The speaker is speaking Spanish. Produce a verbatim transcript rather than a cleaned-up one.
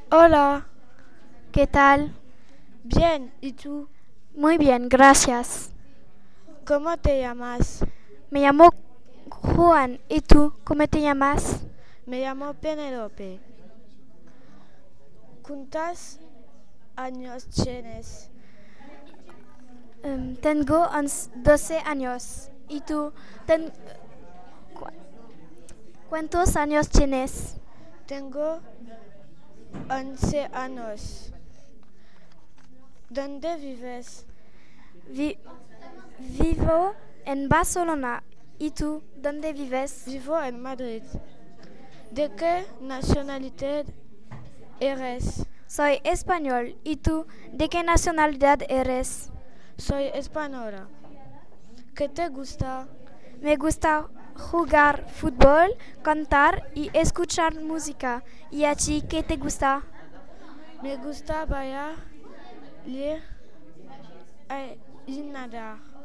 Hola, ¿Qué tal? bien, ¿y tú? Muy bien, gracias. ¿Cómo te llamas? Me llamo Juan. ¿Y tú? ¿Cómo te llamas? Me llamo Penelope. ¿Cuántos años tienes? Em, tengo ons- doce años. ¿Y tú? Ten- cu- ¿Cuántos años tienes? Tengo once años. ¿Dónde vives? Vi- vivo en Barcelona. ¿Y tú? ¿Dónde vives? Vivo en Madrid. ¿De qué nacionalidad eres? Soy español. ¿Y tú? ¿De qué nacionalidad eres? Soy española. ¿Qué te gusta? Me gusta jugar fútbol, cantar y escuchar música. ¿Y a ti qué te gusta? Me gusta bailar, leer eh, y nadar.